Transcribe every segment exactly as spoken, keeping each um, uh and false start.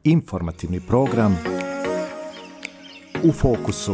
Informativni program U fokusu.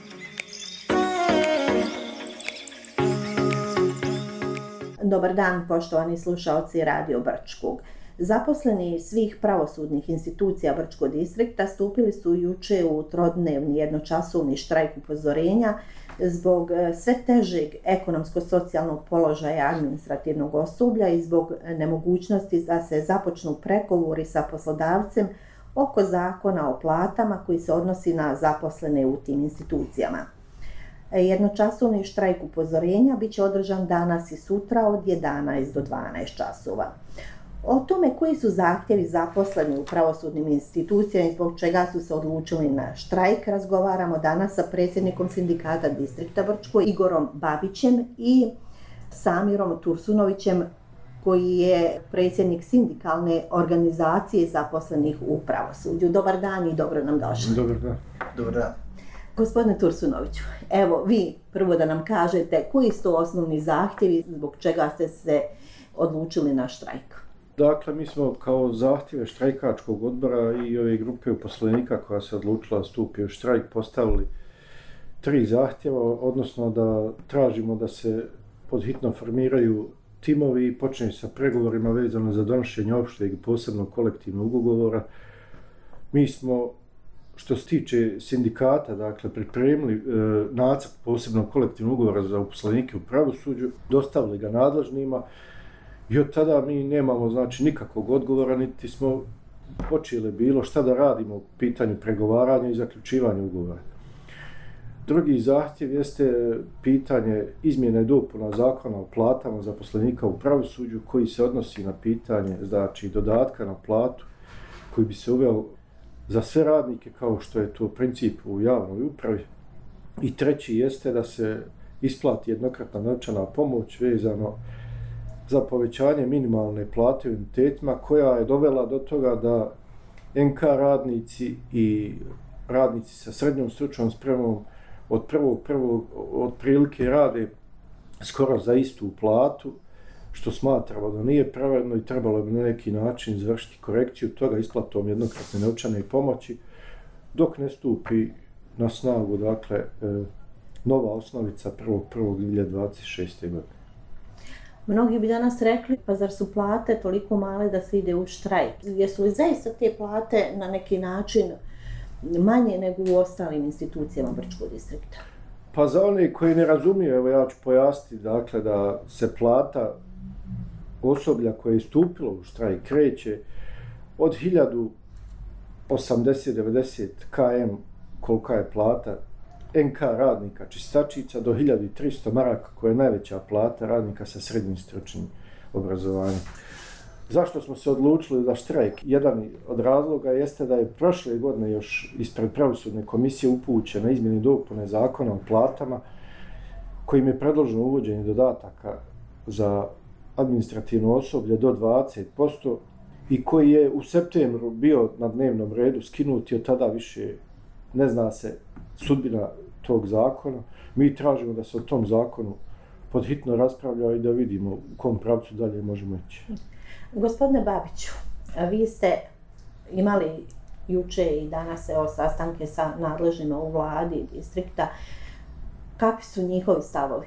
Dobar dan, poštovani slušaoci Radio Brčkog. Zaposleni svih pravosudnih institucija Brčkog distrikta stupili su juče u trodnevni jednočasovni štrajk upozorenja zbog sve težeg ekonomsko-socijalnog položaja administrativnog osoblja i zbog nemogućnosti da se započnu pregovori sa poslodavcem oko zakona o platama koji se odnosi na zaposlene u tim institucijama. Jednočasovni štrajk upozorenja bit će održan danas i sutra od jedanaest do dvanaest časova. O tome koji su zahtjevi zaposleni u pravosudnim institucijama i zbog čega su se odlučili na štrajk razgovaramo danas sa predsjednikom sindikata distrikta Brčko Igorom Babićem i Samirom Tursunovićem koji je predsjednik sindikalne organizacije zaposlenih u pravosuđu. Dobar dan i dobro nam došli. Dobar dan. Dobar dan. Gospodine Tursunoviću, evo vi prvo da nam kažete koji su to osnovni zahtjevi zbog čega ste se odlučili na štrajk. Dakle, mi smo kao zahtjeve štrajkačkog odbora i ove grupe uposlenika koja se odlučila da stupi u štrajk postavili tri zahtjeva, odnosno da tražimo da se podhitno formiraju timovi i počne sa pregovorima vezano za donošenje opšteg i posebnog kolektivnog ugovora. Mi smo, što se tiče sindikata, dakle, pripremili e, nacrt posebnog kolektivnog ugovora za uposlenike u pravosuđu, dostavili ga nadležnima i od tada mi nemamo, znači, nikakvog odgovora, niti smo počeli bilo šta da radimo u pitanju pregovaranja i zaključivanja ugovora. Drugi zahtjev jeste pitanje izmjene i dopuna zakona o platama zaposlenika u pravosuđu koji se odnosi na pitanje, znači, dodatka na platu koji bi se uveo za sve radnike kao što je to princip u javnoj upravi. I treći jeste da se isplati jednokratna novčana pomoć vezano za povećanje minimalne plate u unitetima koja je dovela do toga da en ka radnici i radnici sa srednjom stručnom spremom od prvog prvog otprilike rade skoro za istu platu, što smatramo da nije pravedno i trebalo bi na neki način izvršiti korekciju toga isplatom jednokratne novčane pomoći dok ne stupi na snagu, dakle, nova osnovica prvog prvog dvije hiljade dvadeset šeste. godine. Mnogi bi danas rekli, pa zar su plate toliko male da se ide u štrajk? Jesu li zaista te plate na neki način manje nego u ostalim institucijama Brčkog distrikta? Pa za one koji ne razumiju, evo ja ću pojasniti, dakle, da se plata osoblja koje je stupilo u štrajk kreće od hiljadu osamdeset do devedeset kilometara kolika je plata en ka radnika čistačica do hiljadu tristo maraka koja je najveća plata radnika sa srednjim stručnim obrazovanjem. Zašto smo se odlučili za štrajk? Jedan od razloga jeste da je prošle godine još ispred pravosudne komisije upućena izmjene i dopune zakona o platama kojim je predloženo uvođenje dodataka za administrativno osoblje do dvadeset posto i koji je u septembru bio na dnevnom redu skinut i od tada više ne zna se sudbina tog zakona. Mi tražimo da se o tom zakonu podhitno raspravlja i da vidimo u kom pravcu dalje možemo ići. Gospodine Babiću, vi ste imali juče i danas evo sastanke sa nadležnima u vladi distrikta. Kakvi su njihovi stavovi?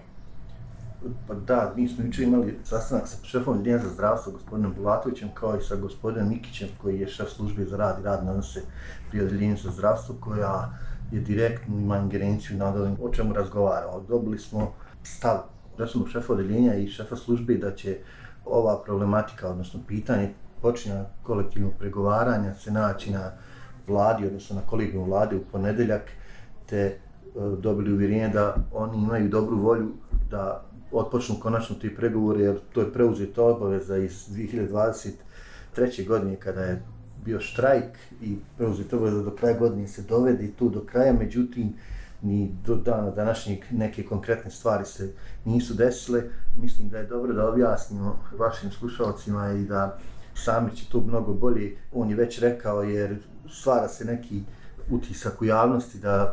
Pa da, mi smo juče imali sastanak sa šefom Odjeljenja za zdravstvo, gospodinom Bulatovićem, kao i sa gospodinom Mikićem, koji je šef službe za rad i radne odnose pri Odjeljenju za zdravstvo, koja je direktno ima ingerenciju nad ovim o čemu razgovaramo. Dobili smo stav resornog šefa odjeljenja i šefa službe da će ova problematika, odnosno pitanje počinja kolektivnog pregovaranja se naći na vladi, odnosno na kolegijumu vlade u ponedjeljak, te e, dobili uvjerenje da oni imaju dobru volju da otpočnu konačno ti pregovori, jer to je preuzeta obaveza iz dvije hiljade dvadeset treće. godine kada je bio štrajk i preuzeta obaveza do kraja godine se dovede tu do kraja, međutim ni do dana današnjeg neke konkretne stvari se nisu desile. Mislim da je dobro da objasnimo vašim slušalcima i da sami će to mnogo bolje. On je već rekao, jer stvara se neki utisak u javnosti da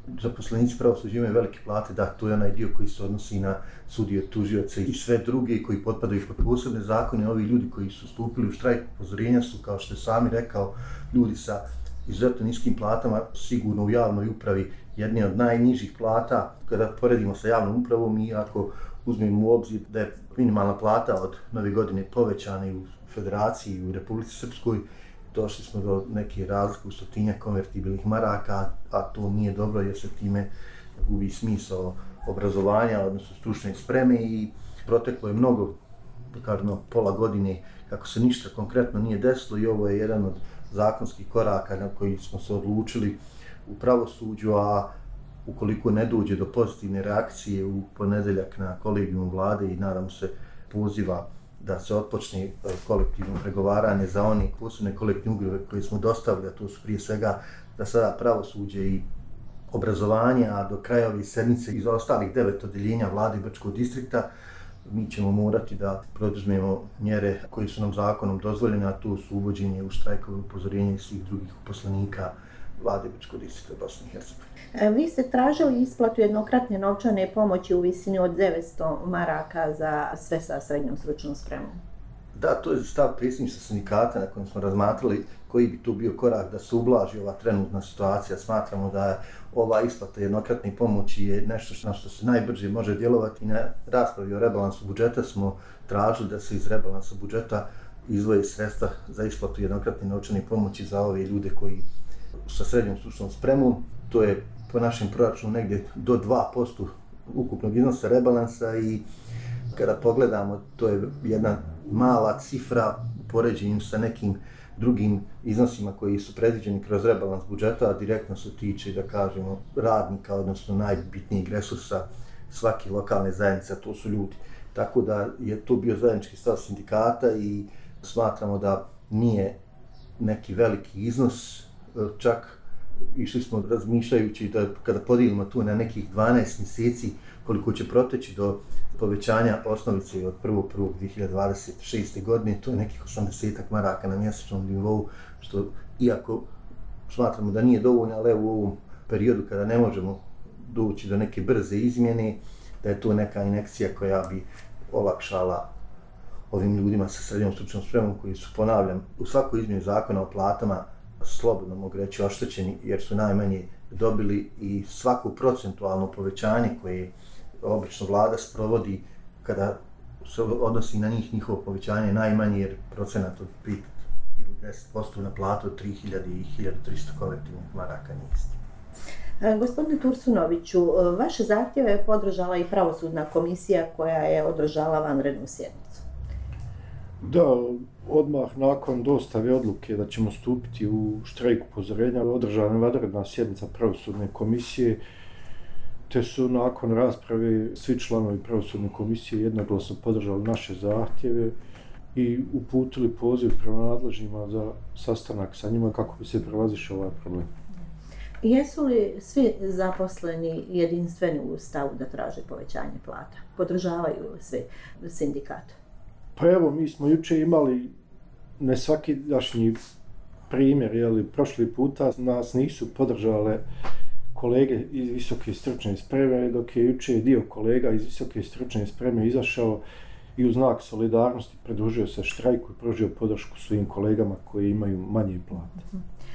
zaposlenici pravosuđa imaju velike plate, da, to je onaj dio koji se odnosi na sudije, tužioce i sve druge koji potpadaju pod posebne zakone. Ovi ljudi koji su stupili u štrajk upozorenja su, kao što je sami rekao, ljudi sa izuzetno niskim platama, sigurno u javnoj upravi jedne od najnižih plata. Kada poredimo sa javnom upravom i ako uzmemo u obzir da je minimalna plata od nove godine povećana i u Federaciji i u Republici Srpskoj, došli smo do neke razlike u stotinjak konvertibilnih maraka, a to nije dobro jer se time gubi smisao obrazovanja, odnosno stručne spreme, i proteklo je mnogo, kažemo, pola godine kako se ništa konkretno nije desilo, i ovo je jedan od zakonskih koraka na koji smo se odlučili u pravosuđu, a ukoliko ne dođe do pozitivne reakcije u ponedeljak na kolegijumu vlade i nadam se poziva da se otpočne kolektivno pregovaranje za one posebne kolektivne ugovore koje smo dostavili, a to su prije svega da sada pravosuđe i obrazovanje, a do kraja ove sedmice i za ostalih devet odeljenja vlade Brčkog distrikta mi ćemo morati da preduzmemo mjere koje su nam zakonom dozvoljene, a to su uvođenje u štrajkove upozorenja i svih drugih uposlenika vlade Brčkog distrikta Bosne i Hercegovine. Vi ste tražili isplatu jednokratne novčane pomoći u visini od devetsto maraka za sve sa srednjom stručnom spremom. Da, to je stav predsjedništva sindikata na kojem smo razmatrali koji bi tu bio korak da se ublaži ova trenutna situacija. Smatramo da je ova isplata jednokratne pomoći je nešto na što se najbrže može djelovati. Na raspravi o rebalansu budžeta smo tražili da se iz rebalansa budžeta izdvoje sredstva za isplatu jednokratne novčane pomoći za ove ljude koji sa srednjom stručnom spremom. To je po našem proračunu negdje do dva posto ukupnog iznosa rebalansa, i kada pogledamo, to je jedna mala cifra u poređenju sa nekim drugim iznosima koji su predviđeni kroz rebalans budžeta, a direktno se tiče, da kažemo, radnika, odnosno najbitnijeg resursa svake lokalne zajednice, a to su ljudi. Tako da je to bio zajednički stav sindikata i smatramo da nije neki veliki iznos, čak išli smo razmišljajući da kada podijelimo tu na nekih dvanaest mjeseci koliko će proteći do povećanja osnovice od prvog prvog dvije hiljade dvadeset šeste. godine, to je nekih osamdeset maraka na mjesečnom nivou, što iako smatramo da nije dovoljno, ali u ovom periodu kada ne možemo doći do neke brze izmjene, da je to neka injekcija koja bi olakšala ovim ljudima sa srednjom stručnom spremom koji su, ponavljam, u svakoj izmjeni zakona o platama slobodno mogu reći oštećeni jer su najmanje dobili, i svako procentualno povećanje koje obično vlada sprovodi kada se odnosi na njih, njihovo povećanje je najmanje jer procenat od pet ili deset posto na platu od tri hiljade i hiljadu trista kolektivnih maraka nije isti. Gospodine Tursunoviću, vaše zahtjeve je podržala i pravosudna komisija koja je održala vanrednu sjednicu. Da, odmah nakon dostave odluke da ćemo stupiti u štrajk upozorenja održana je vanredna sjednica pravosudne komisije, te su nakon rasprave svi članovi pravosudne komisije jednoglasno podržali naše zahtjeve i uputili poziv prema nadležnjima za sastanak sa njima kako bi se prevazišao ovaj problem. Jesu li svi zaposleni jedinstveni u stavu da traže povećanje plata? Podržavaju li svi sindikata? Pa evo, mi smo jučer imali nesvakidašnji primjer, jeli, prošli puta nas nisu podržale kolege iz visoke stručne spreme, dok je jučer dio kolega iz visoke stručne spreme izašao i u znak solidarnosti pridružio se štrajku i pružio podršku svojim kolegama koji imaju manje plate.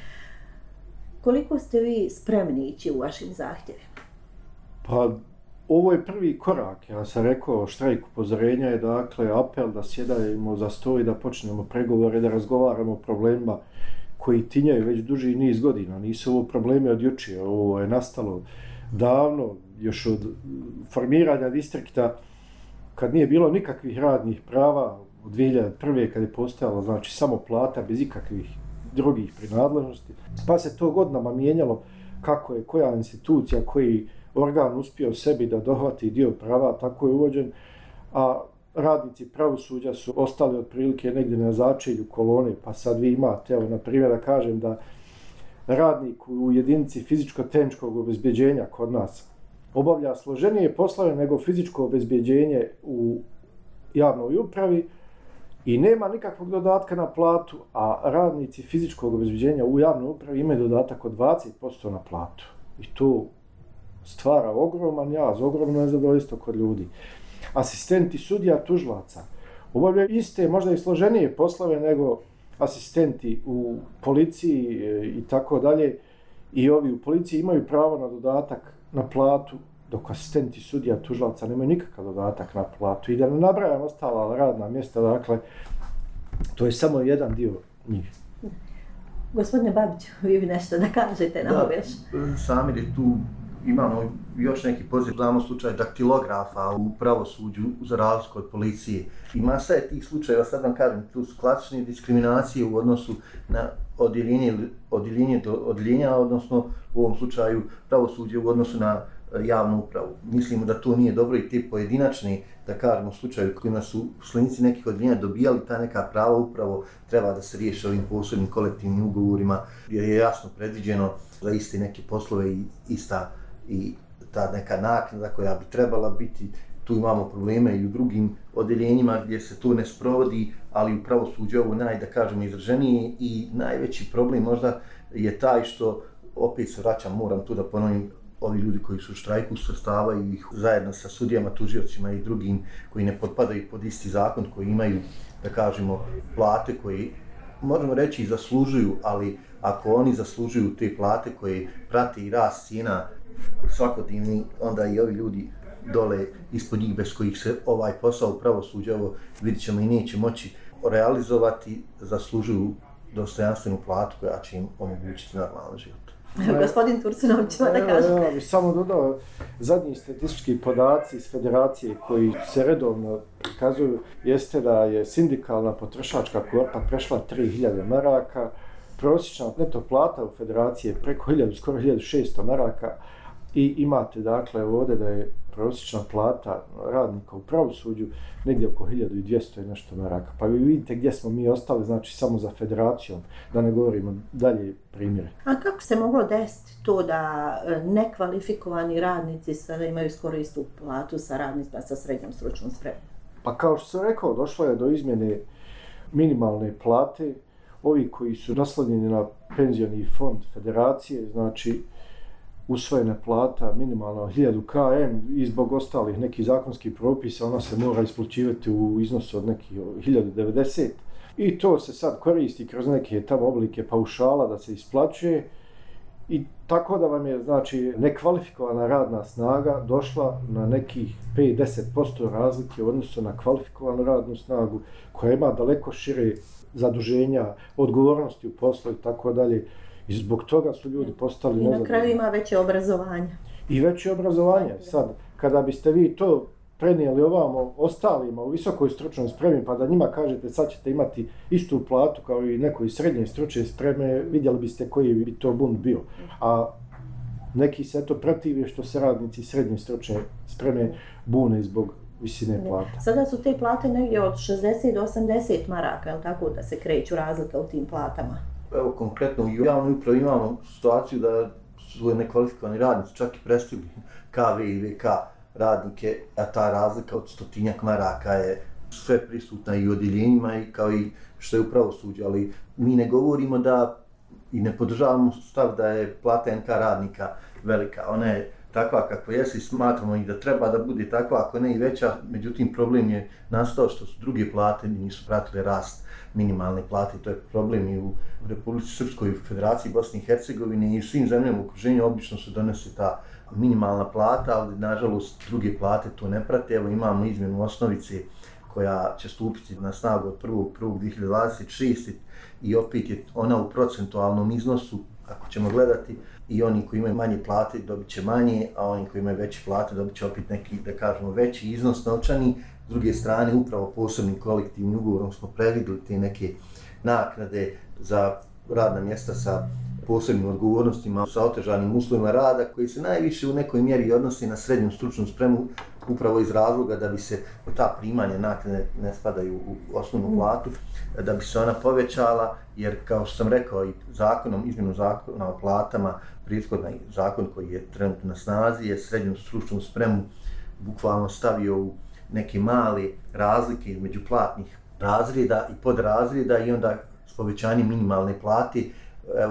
Koliko ste vi spremni ići u vašim zahtjevima? Pa, ovo je prvi korak. Ja sam rekao, štrajk upozorenja je dakle apel da sjedajemo za sto i da počnemo pregovore, da razgovaramo o problemima koji tinjaju već duži niz godina. Nisu ovo problemi od jučer, ovo je nastalo davno, još od formiranja distrikta, kad nije bilo nikakvih radnih prava, od dvije hiljade prve. kad je postojala, znači, samo plata bez ikakvih drugih prinadležnosti. Pa se to godinama mijenjalo kako je koja institucija, koji organ uspio sebi da dohvati dio prava, tako je uvođen, a radnici pravosuđa su ostali otprilike negdje na začelju kolone, pa sad vi imate, evo, na primjer da kažem da radnik u jedinici fizičko-tehničkog obezbeđenja kod nas obavlja složenije poslove nego fizičko obezbeđenje u javnoj upravi i nema nikakvog dodatka na platu, a radnici fizičkog obezbeđenja u javnoj upravi imaju dodatak od dvadeset posto na platu. I to stvara ogroman jaz, ogromno nezadovoljstvo kod ljudi. Asistenti sudija, tužilaca obavljaju iste, možda i složenije poslove nego asistenti u policiji i tako dalje. I ovi u policiji imaju pravo na dodatak na platu, dok asistenti sudija, tužilaca nemaju nikakav dodatak na platu. I da ne nabrajam ostala radna mjesta, dakle, to je samo jedan dio njih. Gospodine Babiću, vi bi nešto da kažete na ovo još? Sami je tu imamo još neki poziv, znamo slučaj daktilografa u pravosuđu za razliku od policije. I masa je tih slučajeva, sad vam kažem, tu su klasične diskriminacije u odnosu na odjeljenje, odjeljenje do odjeljenja, odnosno u ovom slučaju pravosuđe u odnosu na javnu upravu. Mislimo da to nije dobro i te pojedinačne, da kažemo, slučaju kojima su uposlenici nekih odjeljenja dobijali ta neka prava upravo treba da se riješe ovim posebnim kolektivnim ugovorima gdje je jasno predviđeno za iste neke poslove i ista i ta neka naknada koja bi trebala biti. Tu imamo probleme i u drugim odjeljenjima gdje se to ne sprovodi, ali u pravosuđu ovo naj, da kažemo, izraženije i najveći problem možda je taj što, opet se vraćam, moram tu da ponovim, ovi ljudi koji su u štrajku svrstavaju ih zajedno sa sudijama, tužiocima i drugim koji ne potpadaju pod isti zakon, koji imaju, da kažemo, plate koji, možemo reći, i zaslužuju, ali ako oni zaslužuju te plate koje prate i rast cijena svakodnevni, onda i ovi ljudi dole ispod njih bez kojih se ovaj posao u pravosuđu, ovo vidit ćemo, i neće moći realizovati, zaslužuju dostojanstvenu platu koja će im omogućiti normalan život. Gospodin Tursunović, da kaže. Ja bih samo dodao, zadnji statistički podaci iz federacije koji se redovno prikazuju jeste da je sindikalna potrošačka korpa prešla tri hiljade maraka, prosječna neto plata u federaciji je preko hiljadu, skoro hiljadu šesto maraka i imate dakle ovdje da je prosječna plata radnika u pravosuđu negdje oko hiljadu dvjesto i nešto maraka. Pa vi vidite gdje smo mi ostali, znači samo za federacijom, da ne govorimo dalje primjere. A kako se moglo desiti to da nekvalifikovani radnici sada imaju skoro istu platu sa radnicima sa srednjom stručnom spremom? Pa kao što sam rekao, došlo je do izmjene minimalne plate. Ovi koji su naslonjeni na penzioni fond federacije, znači usvojena plata minimalna hiljadu km i zbog ostalih nekih zakonskih propisa ona se mora isplaćivati u iznosu od nekih hiljadu devedeset i to se sad koristi kroz neke tamo oblike paušala da se isplaćuje i tako da vam je, znači, nekvalifikovana radna snaga došla na nekih pet do deset posto razlike u odnosu na kvalifikovanu radnu snagu koja ima daleko šire zaduženja, odgovornosti u poslu i tako dalje. I zbog toga su ljudi postali nezadovoljni. I na kraju ima veće obrazovanje. I veće obrazovanje. Sad, kada biste vi to prenijeli ovamo ostalima u visokoj stručnoj spremi, pa da njima kažete sad ćete imati istu platu kao i nekoj srednje stručne spreme, vidjeli biste koji bi to bunt bio. A neki se to protivi što se radnici srednje stručne spreme bune zbog visine plata. Sada su te plate negdje od šezdeset do osamdeset maraka, je li tako da se kreću razlika u tim platama? Evo, konkretno u javnoj upravi imamo situaciju da su nekvalifikovani radnici čak i prestigli K V i V K radnike, a ta razlika od stotinjak maraka je sve prisutna i u odjeljenjima i kao i što je u pravosuđu, ali mi ne govorimo da i ne podržavamo stav da je plata N K radnika velika. Ona je takva kakva jesi, smatramo i da treba da bude takva, ako ne i veća, međutim problem je nastao što su druge plate nisu pratile rast minimalne plate. To je problem i u Republici Srpskoj, u Federaciji Bosne i Hercegovine i u svim zemljama u okruženju obično se donese ta minimalna plata, ali nažalost druge plate to ne prate. Evo imamo izmjenu osnovice koja će stupiti na snagu od prvog prvog dvije hiljade dvadeset šeste i opet je ona u procentualnom iznosu, ako ćemo gledati, i oni koji imaju manje plate dobit će manje, a oni koji imaju veće plate dobit će opet neki, da kažemo, veći iznos novčani. S druge strane, upravo posebnim kolektivnim ugovorom smo predvidjeli te neke naknade za radna mjesta sa posebnim odgovornostima, sa otežanim uslovima rada, koji se najviše u nekoj mjeri odnosi na srednju stručnu spremu, upravo iz razloga da bi se ta primanja naknade ne spadaju u osnovnu platu, da bi se ona povećala, jer kao što sam rekao i zakonom, izmjenom zakona o platama, prethodni zakon koji je trenutno na snazi je srednju stručnu spremu bukvalno stavio u neke male razlike između platnih razreda i podrazreda i onda s povećanjem minimalne plate, evo,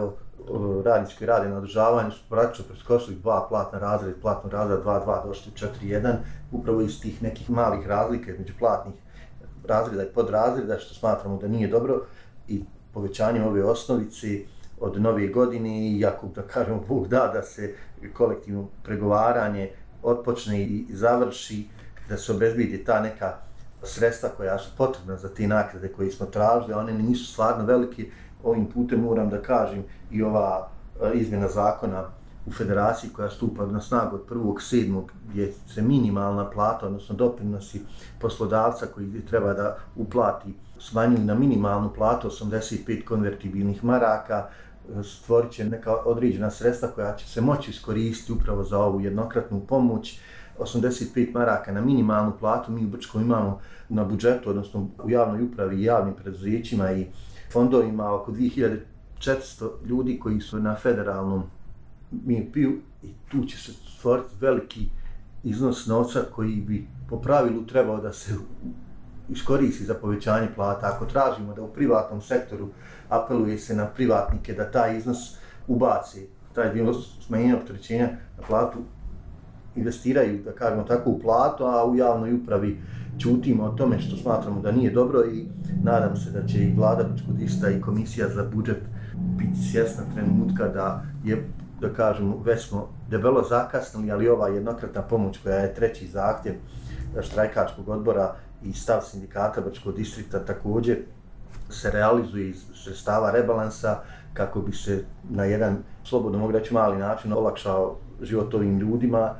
radnici koji rade na održavanju su praktično preskočili dva platna razreda, platnog razreda dva dva došli u četiri jedan, upravo iz tih nekih malih razlika između platnih razreda i podrazreda, što smatramo da nije dobro, i povećanje ove osnovice od nove godine, iako da kažemo Bog da da se kolektivno pregovaranje otpočne i završi, da se obezbedi ta neka sredstva koja su potrebna za te naknade koje smo tražili, one nisu stvarno velike. Ovim putem moram da kažem i ova izmjena zakona u federaciji koja stupa na snagu od prvog sedmog gdje se minimalna plata, odnosno doprinosi poslodavca koji treba da uplati smanjuju na minimalnu platu osamdeset pet konvertibilnih maraka, stvorit će neka određena sredstva koja će se moći iskoristiti upravo za ovu jednokratnu pomoć. osamdeset pet maraka na minimalnu platu mi u Brčkom imamo na budžetu, odnosno u javnoj upravi i javnim preduzećima i fondovima oko dvije hiljade četiristo ljudi koji su na federalnom M I P-u i tu će se stvoriti veliki iznos novca koji bi po pravilu trebao da se iskoristi za povećanje plata. Ako tražimo da u privatnom sektoru apeluje se na privatnike da taj iznos ubaci, taj dio smanjenja opterećenja na platu, investiraju, da kažemo tako, u platu, a u javnoj upravi ćutimo o tome što smatramo da nije dobro i nadam se da će i vlada Brčkog distrikta i komisija za budžet biti svjesna trenutka da je, da kažemo, već smo debelo zakasnili, ali ova jednokratna pomoć koja je treći zahtjev štrajkačkog odbora i stav sindikata Brčkog distrikta također se realizuje iz sredstava rebalansa kako bi se na jedan, slobodno mogu reći, mali način olakšao život ovim ljudima,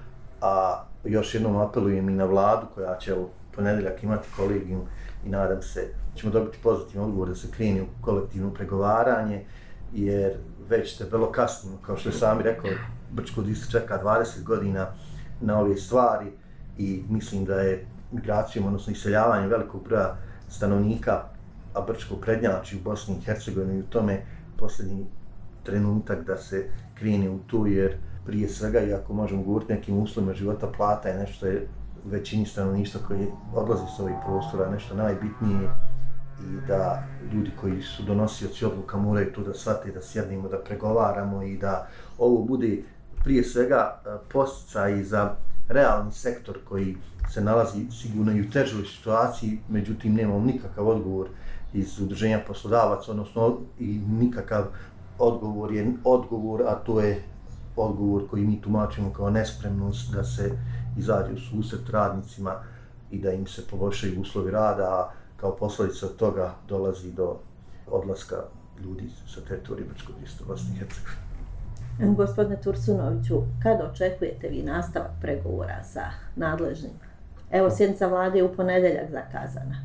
a još jednom apelujem i na vladu koja će u ponedjeljak imati kolegijum i nadam se ćemo dobiti pozitivan odgovor da se krene u kolektivno pregovaranje, jer već debelo kasnimo, kao što je sami rekao, Brčko distrikt čeka dvadeset godina na ove stvari i mislim da je migracijom, odnosno iseljavanjem velikog broja stanovnika, a Brčko prednjači u Bosni i Hercegovini i u tome posljednji trenutak da se krene u tu, jer prije svega, iako možemo govoriti nekim uslovima života, plata je nešto je većini stanovništva koji odlazi s ovih prostora nešto najbitnije i da ljudi koji su donosioci odluka moraju tu da shvate, da sjednemo, da pregovaramo i da ovo bude prije svega podsticaj za realni sektor koji se nalazi sigurno i u težoj situaciji, međutim nemamo nikakav odgovor iz udruženja poslodavaca, odnosno i nikakav odgovor je odgovor, a to je odgovor koji mi tumačimo kao nespremnost da se izađe u susret radnicima i da im se poboljšaju uslovi rada, a kao posljedica toga dolazi do odlaska ljudi sa teritorije Brčkog distrikta Bosne i Hercegovine. Gospodine Tursunoviću, kada očekujete vi nastavak pregovora sa nadležnim? Evo, sjednica vlade je u ponedjeljak zakazana.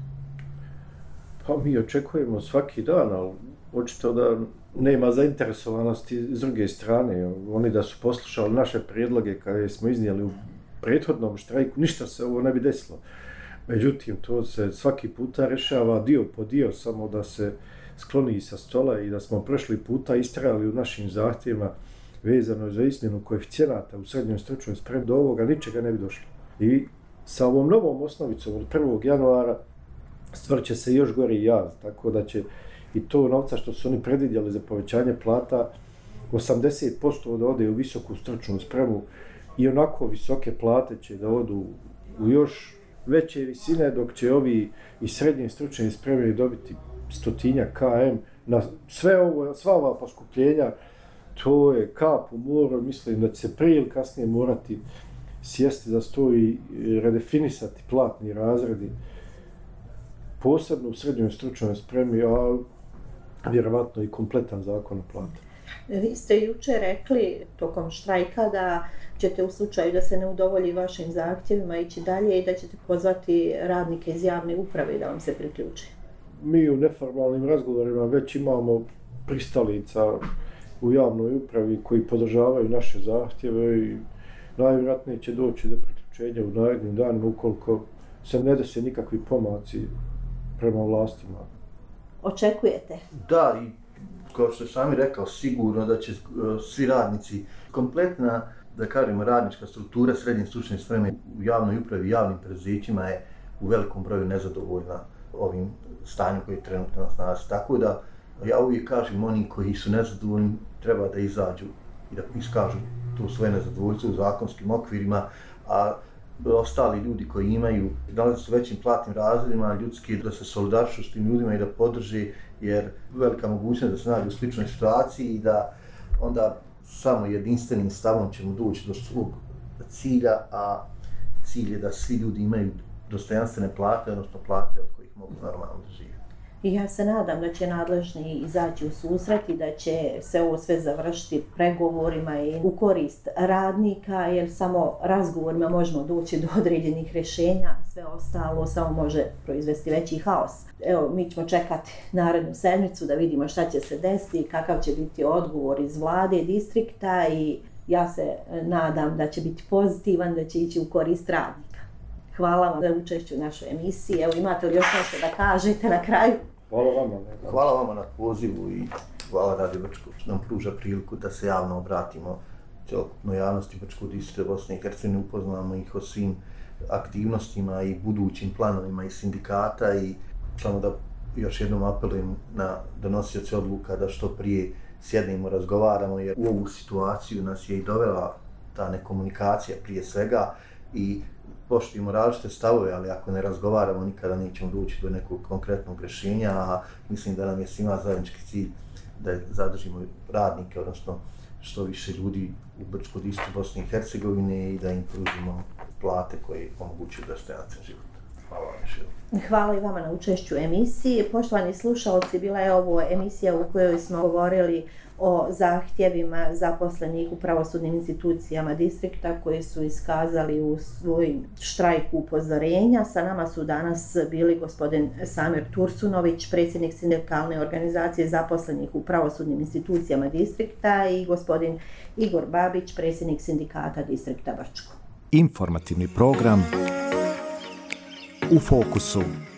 Pa mi očekujemo svaki dan, ali očito da nema zainteresovanosti s druge strane. Oni da su poslušali naše prijedloge koje smo iznijeli u prethodnom štrajku, ništa se ovo ne bi desilo. Međutim, to se svaki puta rešava dio po dio, samo da se skloni sa stola i da smo prošli puta istrajali u našim zahtjevima vezano za izmjenu koeficijenata u srednjoj stručnoj spremi, do ovoga ničega ne bi došlo. I sa ovom novom osnovicom od prvog januara stvorit će se još gori jaz, tako da će i to novca što su oni predvidjeli za povećanje plata, osamdeset posto da ode u visoku stručnu spremu i onako visoke plate će da odu u još veće visine, dok će ovi iz srednje stručne spreme dobiti stotinjak kilometara na sve ovo, sva ova poskupljenja. To je kap u moru, mislim da će se prije ili kasnije morati sjesti za sto i redefinisati platni razredi, posebno u srednjoj stručnoj spremi, a vjerovatno i kompletan zakon o plati. Vi ste jučer rekli tokom štrajka da ćete u slučaju da se ne udovolji vašim zahtjevima ići dalje i da ćete pozvati radnike iz javne uprave da vam se priključe. Mi u neformalnim razgovorima već imamo pristalica u javnoj upravi koji podržavaju naše zahtjeve i najvjerojatnije će doći do priključenja u narednim danima ukoliko se ne dese nikakvi pomaci prema vlastima. Očekujete? Da, i kao što je sami rekao, sigurno da će svi radnici, kompletna, da kažemo, radnička struktura srednje stručne spreme u javnoj upravi i javnim preduzećima je u velikom broju nezadovoljna ovim stanjem koji je trenutno na snazi. Tako da Ja uvijek kažem, oni koji su nezadovoljni treba da izađu i da iskažu tu svoje nezadovoljstvo u zakonskim okvirima, a ostali ljudi koji imaju, nalaze su većim platnim razredima, ljudski da se solidarišu s tim ljudima i da podrže, jer velika mogućnost da se nađe u sličnoj situaciji i da onda samo jedinstvenim stavom ćemo doći do svog cilja, a cilj je da svi ljudi imaju dostojanstvene plate, odnosno plate od kojih mogu normalno da žive. I ja se nadam da će nadležni izaći u susret i da će se ovo sve završiti pregovorima i u korist radnika, jer samo razgovorima možemo doći do određenih rješenja, sve ostalo samo može proizvesti veći haos. Evo, mi ćemo čekati narednu sedmicu da vidimo šta će se desiti, kakav će biti odgovor iz vlade distrikta i ja se nadam da će biti pozitivan, da će ići u korist radnika. Hvala vam za učešću u našoj emisiji. Evo, imate li još nešto da kažete na kraju? Hvala vama. Ne, hvala vama na pozivu i hvala Radio Brčko što nam pruža priliku da se javno obratimo cjelokupnoj javnosti Brčkog distrikta Bosne i Hercegovine, upoznamo ih o svim aktivnostima i budućim planovima i sindikata i samo da još jednom apelujem na donosioce odluka da što prije sjednemo, razgovaramo, jer u ovu situaciju nas je i dovela ta nekomunikacija prije svega i poštujemo različite stavove, ali ako ne razgovaramo nikada nećemo doći do nekog konkretnog rješenja, a mislim da nam je svima zajednički cilj da zadržimo radnike, odnosno što više ljudi u Brčkom distriktu Bosne i Hercegovine i da im pružimo plate koje omogućuju dostojanstven život. Hvala vam još jednom. Hvala i vama na učešću u emisiji. Poštovani slušalci, bila je ovo emisija u kojoj smo govorili o zahtjevima zaposlenih u pravosudnim institucijama distrikta koji su iskazali u svoj štrajku upozorenja. Sa nama su danas bili gospodin Samir Tursunović, predsjednik sindikalne organizacije zaposlenih u pravosudnim institucijama distrikta i gospodin Igor Babić, predsjednik sindikata distrikta Brčko. Informativni program U fokusu.